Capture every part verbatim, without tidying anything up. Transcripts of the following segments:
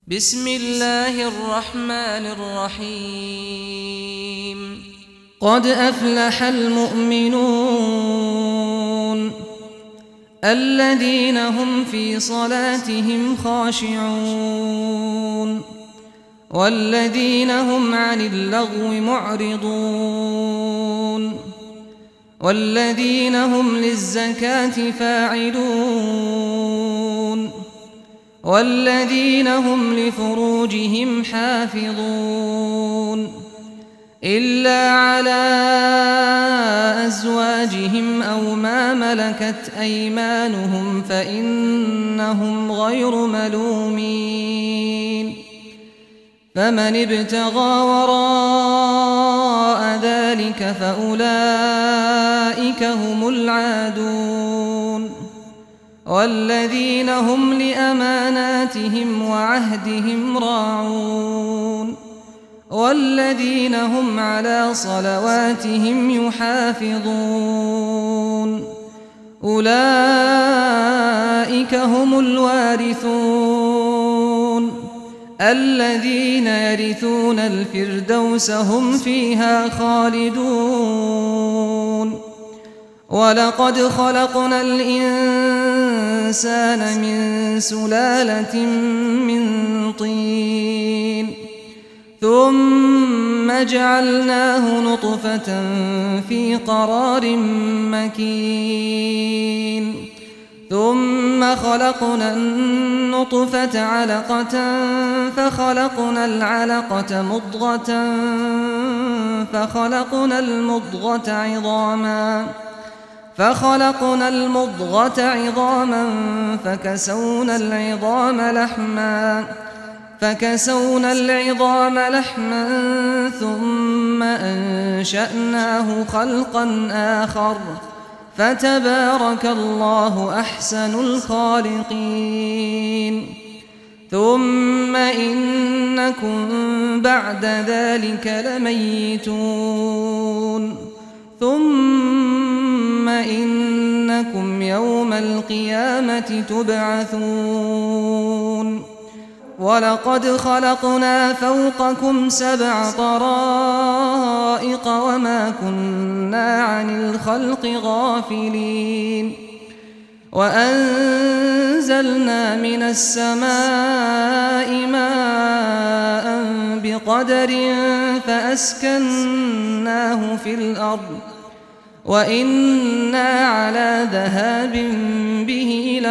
بسم الله الرحمن الرحيم قد أفلح المؤمنون الذين هم في صلاتهم خاشعون والذين هم عن اللغو معرضون والذين هم للزكاة فاعلون والذين هم لفروجهم حافظون إلا على أزواجهم أو ما ملكت أيمانهم فإنهم غير ملومين فمن ابتغى وراء ذلك فأولئك هم العادون والذين هم لأماناتهم وعهدهم راعون والذين هم على صلواتهم يحافظون أولئك هم الوارثون الذين يرثون الفردوس هم فيها خالدون ولقد خلقنا الإنسان من سلالة من طين ثم جعلناه نطفة في قرار مكين ثم خلقنا النطفة علقة فخلقنا العلقة مضغة فخلقنا المضغة عظاما فخلقنا المضغة عظاما فكسونا العظام لحما فكسونا العظام لحما ثم أنشأناه خلقا آخر فتبارك الله أحسن الخالقين ثم إنكم بعد ذلك لميتون ثم إنكم يوم القيامة تبعثون ولقد خلقنا فوقكم سبع طرائق وما كنا عن الخلق غافلين وأنزلنا من السماء ماء بقدر فأسكناه في الأرض وإنا على ذهاب به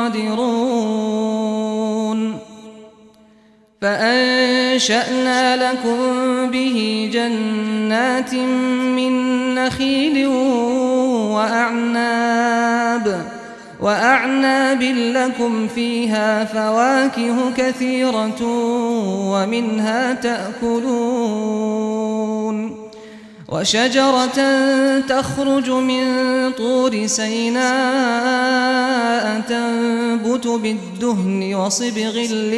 لقادرون فأنشأنا لكم به جنات من نخيل وأعناب وأعناب لكم فيها فواكه كثيرة ومنها تأكلون وشجرة تخرج من طور سيناء تنبت بالدهن وصبغ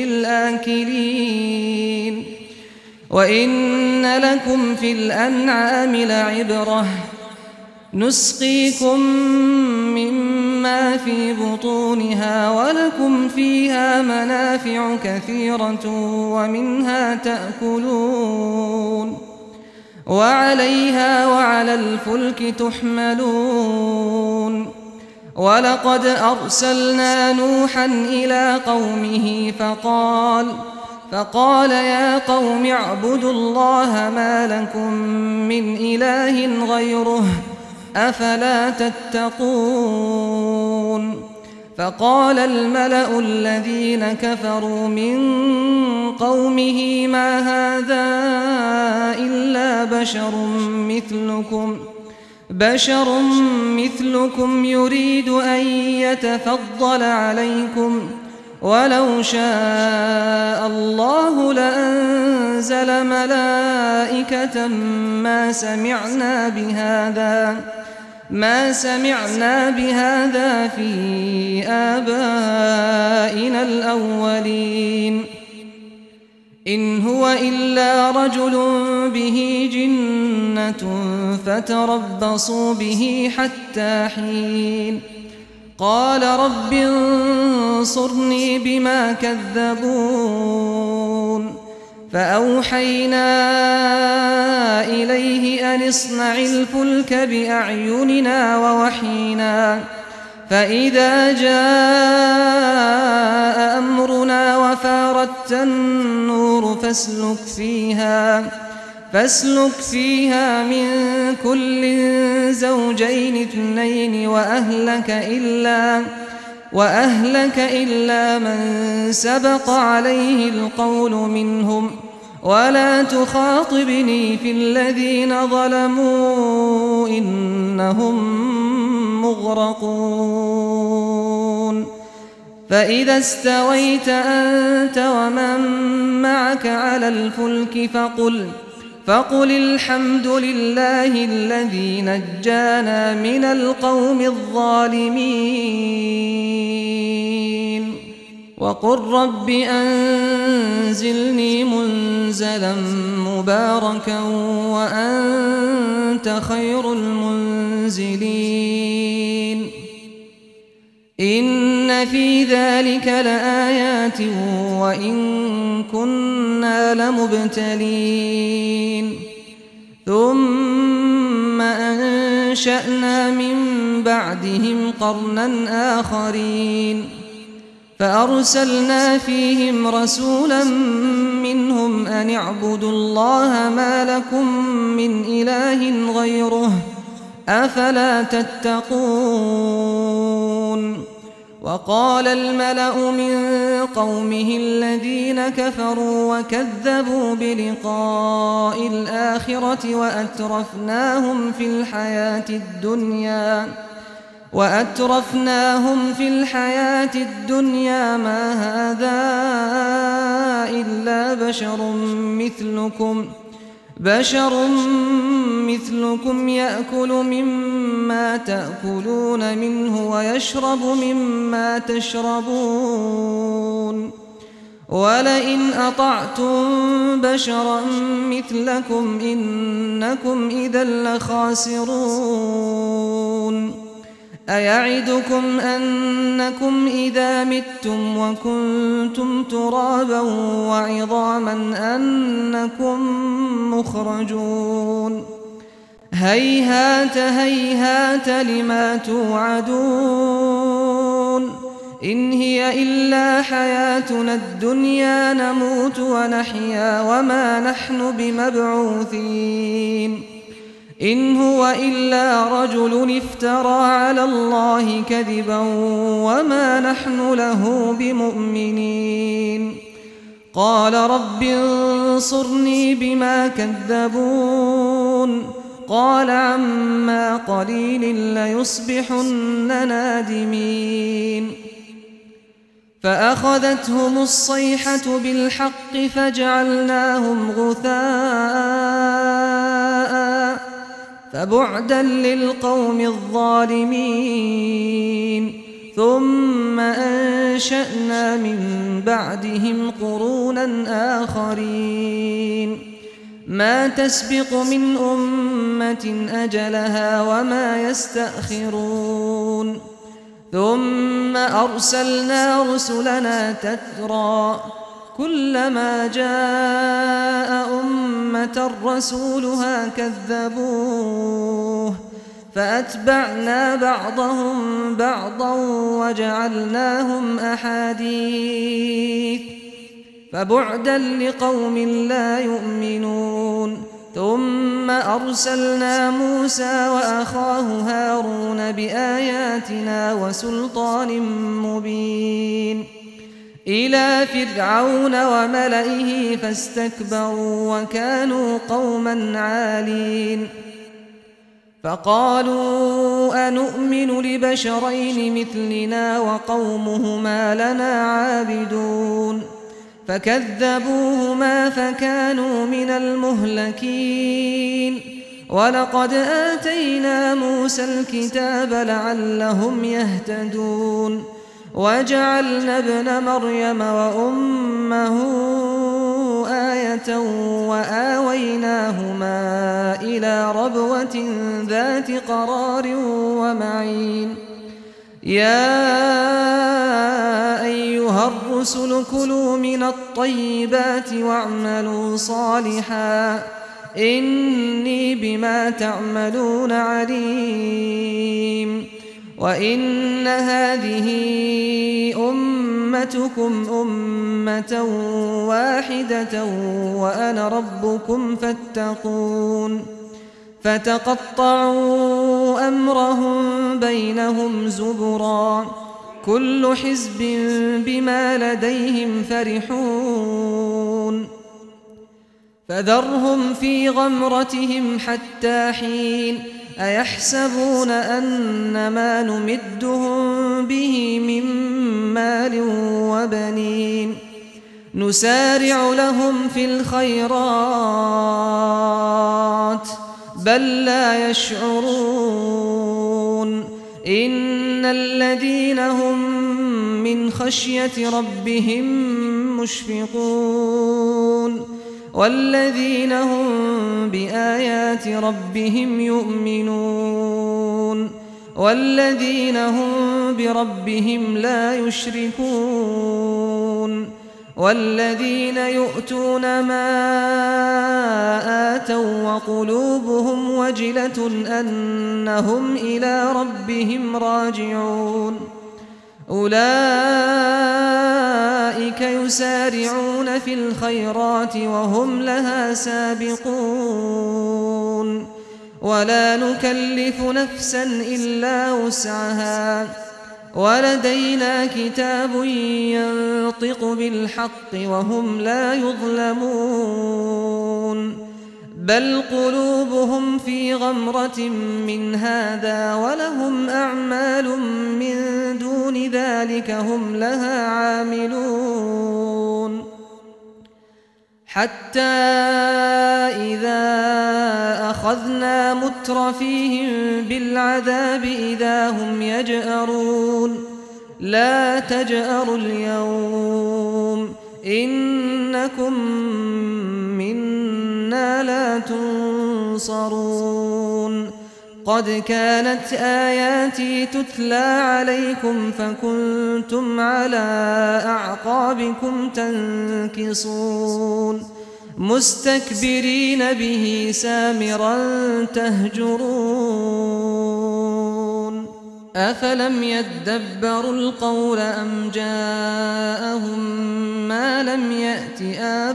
للآكلين وإن لكم في الأنعام لعبرة نسقيكم مما في بطونها ولكم فيها منافع كثيرة ومنها تأكلون وعليها وعلى الفلك تحملون ولقد أرسلنا نوحا إلى قومه فقال فقال يا قوم اعبدوا الله ما لكم من إله غيره أفلا تتقون فقال الملأ الذين كفروا من قومه ما هذا إلا بشر مثلكم بشر مثلكم يريد أن يتفضل عليكم ولو شاء الله لأنزل ملائكة ما سمعنا بهذا ما سمعنا بهذا في آبائنا الأولين إن هو إلا رجل به جنة فتربصوا به حتى حين قال رب انصرني بما كذبون فأوحينا إليه أن اصنع الفلك بأعيننا ووحينا فإذا جاء أمرنا وفاردت النور فاسلك فيها فاسلك فيها من كل زوجين اثنين وأهلك إلا وأهلك إلا من سبق عليه القول منهم ولا تخاطبني في الذين ظلموا إنهم مغرقون فإذا استويت أنت ومن معك على الفلك فقل فقل الحمد لله الذي نجانا من القوم الظالمين وقل رب أنزلني منزلا مباركا وأنت خير المنزلين إن في ذلك لآيات وإن كنا لمبتلين ثم أنشأنا من بعدهم قرنا آخرين فأرسلنا فيهم رسولا منهم أن اعبدوا الله ما لكم من إله غيره أفلا تتقون وقال الملأ من قومه الذين كفروا وكذبوا بلقاء الآخرة وأترفناهم في الحياة الدنيا وأترفناهم في الحياة الدنيا ما هذا إلا بشر مثلكم بشر مثلكم يأكل مما تأكلون منه ويشرب مما تشربون ولئن أطعتم بشرا مثلكم إنكم إذا لخاسرون أيعدكم أنكم إذا متم وكنتم ترابا وعظاما أنكم مخرجون هيهات هيهات لما توعدون إن هي إلا حياتنا الدنيا نموت ونحيا وما نحن بمبعوثين إن هو إلا رجل افترى على الله كذبا وما نحن له بمؤمنين قال رب انصرني بما كذبون قال عما قليل ليصبحن نادمين فأخذتهم الصيحة بالحق فجعلناهم غثاء فبعدا للقوم الظالمين ثم أنشأنا من بعدهم قرونا آخرين ما تسبق من أمة أجلها وما يستأخرون ثم أرسلنا رسلنا تترى كلما جاء أمة رسولها كذبوه فأتبعنا بعضهم بعضا وجعلناهم أحاديث فبعدا لقوم لا يؤمنون ثم أرسلنا موسى وأخاه هارون بآياتنا وسلطان مبين إلى فرعون وملئه فاستكبروا وكانوا قوما عالين فقالوا أنؤمن لبشرين مثلنا وقومهما لنا عابدون فكذبوهما فكانوا من المهلكين ولقد آتينا موسى الكتاب لعلهم يهتدون وجعلنا ابن مريم وأمه آية وآويناهما إلى ربوة ذات قرار ومعين يا أيها الرسل كلوا من الطيبات الطيبات واعملوا صالحا إني بما تعملون عليم وإن هذه أمتكم أمة واحدة وأنا ربكم فاتقون فتقطعوا أمرهم بينهم زبرا كل حزب بما لديهم فرحون فذرهم في غمرتهم حتى حين أيحسبون أن ما نمدهم به من مال وبنين نسارع لهم في الخيرات بل لا يشعرون إن الذين هم من خشية ربهم مشفقون والذين هم بآيات ربهم يؤمنون والذين هم بربهم لا يشركون والذين يؤتون ما آتوا وقلوبهم وجلة أنهم إلى ربهم راجعون أولئك يسارعون في الخيرات وهم لها سابقون ولا نكلف نفسا إلا وسعها ولدينا كتاب ينطق بالحق وهم لا يظلمون بل قلوبهم في غمرة من هذا ولهم أعمال من دون ذلك هم لها عاملون حتى إذا أخذنا مترفيهم بالعذاب إذا هم يجأرون لا تجأروا اليوم إنكم منا لا تنصرون قد كانت آياتي تتلى عليكم فكنتم على أعقابكم تنكصون مستكبرين به سامرا تهجرون أفلم يدبروا القول أم جاءهم ما لم يأت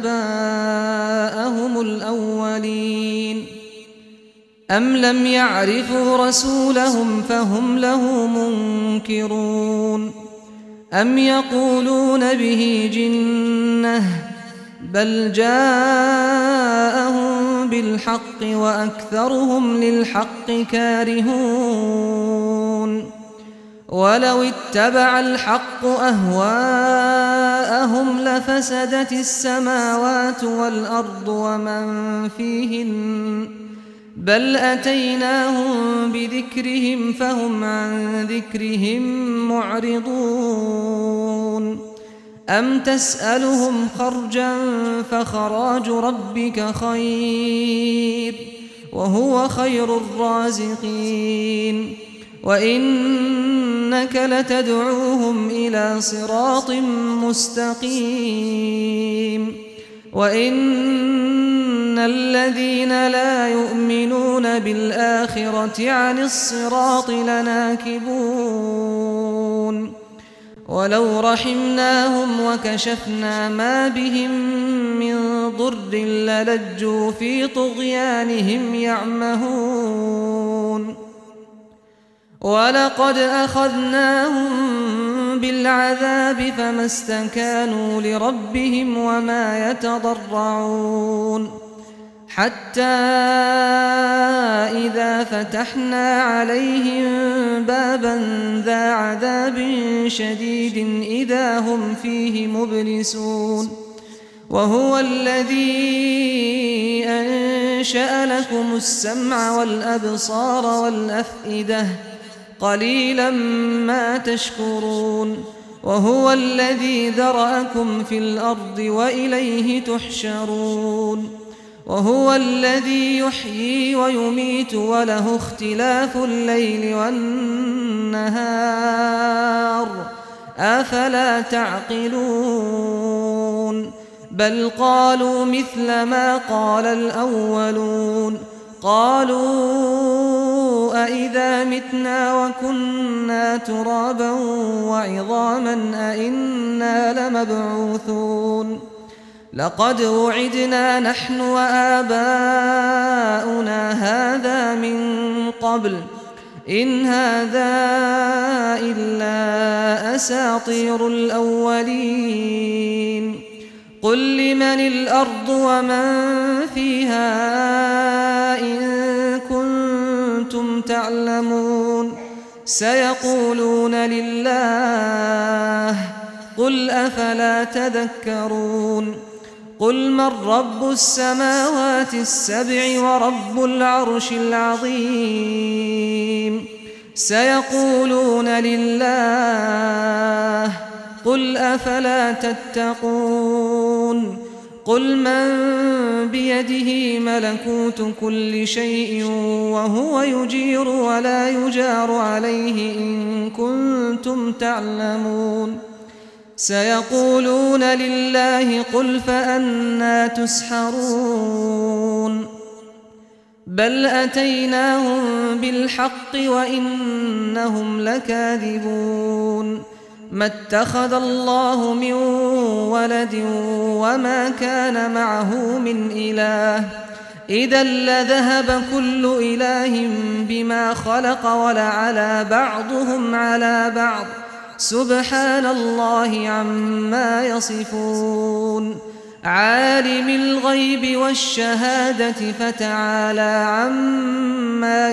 آباءهم الأولين أم لم يعرفوا رسولهم فهم له منكرون أم يقولون به جنة بل جاءهم بالحق وأكثرهم للحق كارهون ولو اتبع الحق أهواءهم لفسدت السماوات والأرض ومن فيهن بل أتيناهم بذكرهم فهم عن ذكرهم معرضون أم تسألهم خرجا فخراج ربك خير وهو خير الرازقين وإنك لتدعوهم إلى صراط مستقيم وإن الذين لا يؤمنون بالآخرة عن الصراط لناكبون ولو رحمناهم وكشفنا ما بهم من ضر للجوا في طغيانهم يعمهون ولقد أخذناهم بالعذاب فما استكانوا لربهم وما يتضرعون حتى إذا فتحنا عليهم بابا ذا عذاب شديد إذا هم فيه مبلسون وهو الذي أنشأ لكم السمع والأبصار والأفئدة قليلا ما تشكرون وهو الذي ذرأكم في الأرض وإليه تحشرون وهو الذي يحيي ويميت وله اختلاف الليل والنهار أفلا تعقلون بل قالوا مثل ما قال الأولون قالوا أإذا متنا وكنا ترابا وعظاما أإنا لمبعوثون لقد وعدنا نحن وآباؤنا هذا من قبل إن هذا إلا أساطير الأولين قل لمن الأرض ومن فيها إن كنتم تعلمون سيقولون لله قل أفلا تذكرون قل من رب السماوات السبع ورب العرش العظيم سيقولون لله قل أفلا تتقون قل من بيده ملكوت كل شيء وهو يجير ولا يجار عليه إن كنتم تعلمون سيقولون لله قل فأنى تسحرون بل أتيناهم بالحق وإنهم لكاذبون ما اتخذ الله من ولد وما كان معه من إله إذا لذهب كل إله بما خلق ولعلى بعضهم على بعض سبحان الله عما يصفون عالم الغيب والشهادة فتعالى عما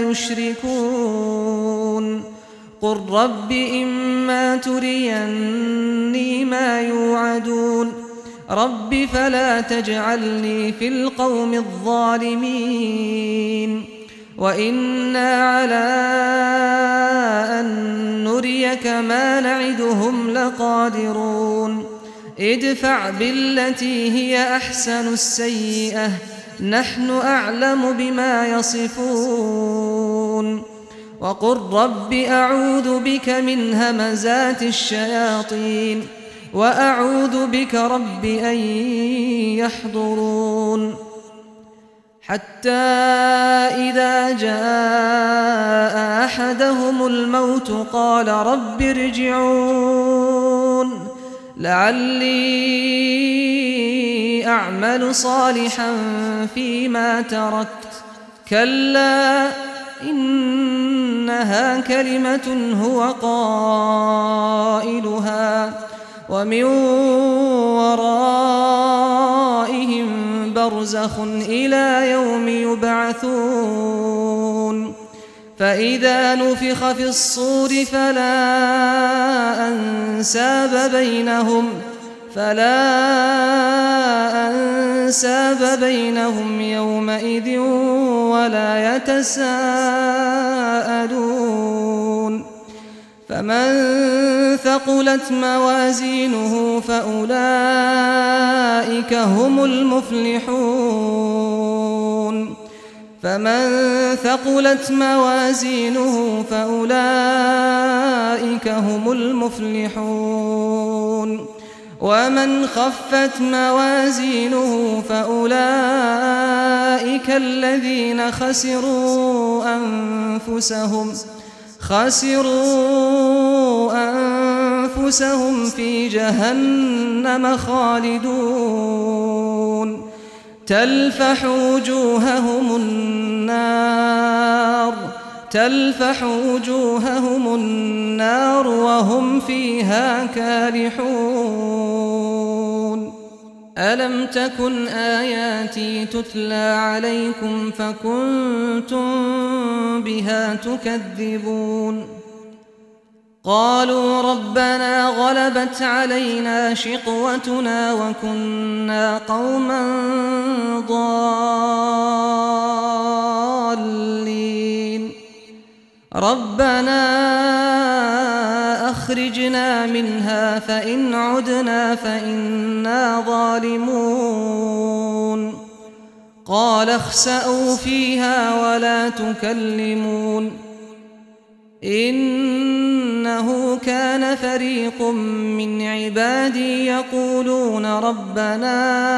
يشركون قل رب إما تريني ما يوعدون رب فلا تجعلني في القوم الظالمين وإنا على أن نريك ما نعدهم لقادرون ادفع بالتي هي أحسن السيئة نحن أعلم بما يصفون وقل رب أعوذ بك من همزات الشياطين وأعوذ بك رب أن يحضرون حتى إذا جاء أحدهم الموت قال رب ارجعون لعلي أعمل صالحا فيما تركت كلا إنها كلمة هو قائلها ومن ورائهم برزخ إلى يوم يبعثون فإذا نفخ في الصور فلا أنساب بينهم فلا أنساب بينهم يومئذ ولا يتساءلون فمن ثقلت موازينه فأولئك هم المفلحون فمن ثقلت موازينه فأولئك هم المفلحون ومن خفت موازينه فأولئك الذين خسروا أنفسهم خسروا أنفسهم في جهنم خالدون تلفح وجوههم النار تلفح وجوههم النار وهم فيها كالحون ألم تكن آياتي تتلى عليكم فكنتم بها تكذبون قالوا ربنا غلبت علينا شقوتنا وكنا قوما ضالين ربنا أخرجنا منها فإن عدنا فإنا ظالمون قال اخسأوا فيها ولا تكلمون إنه كان فريق من عبادي يقولون ربنا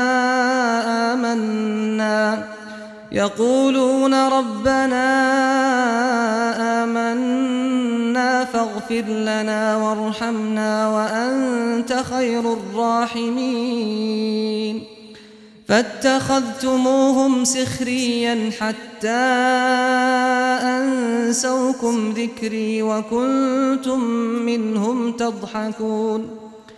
آمنا يقولون ربنا آمنا فاغفر لنا وارحمنا وأنت خير الراحمين فاتخذتموهم سخريا حتى أنسوكم ذكري وكنتم منهم تضحكون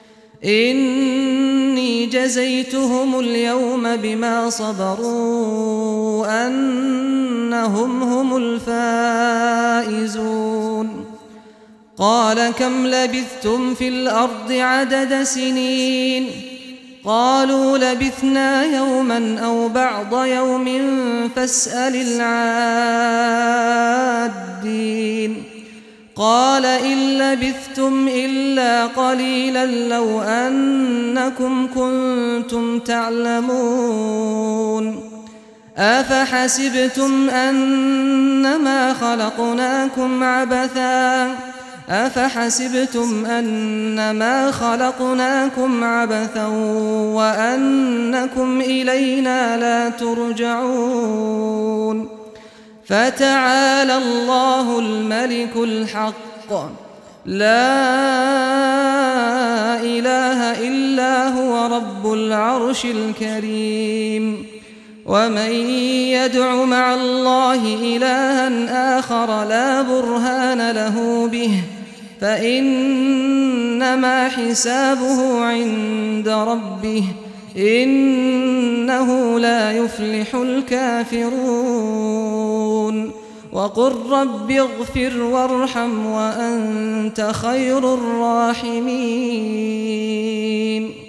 إني جزيتهم اليوم بما صبروا أنهم هم الفائزون قال كم لبثتم في الأرض عدد سنين قالوا لبثنا يوما أو بعض يوم فاسأل العادين قال إن لبثتم إلا قليلا لو أنكم كنتم تعلمون أفحسبتم أنما خلقناكم عبثا أفحسبتم أنما خلقناكم عبثا وأنكم إلينا لا ترجعون فتعالى الله الملك الحق لا إله إلا هو رب العرش الكريم ومن يدع مع الله إلها آخر لا برهان له به فإنما حسابه عند ربه إنه لا يفلح الكافرون وقل رب اغفر وارحم وأنت خير الراحمين.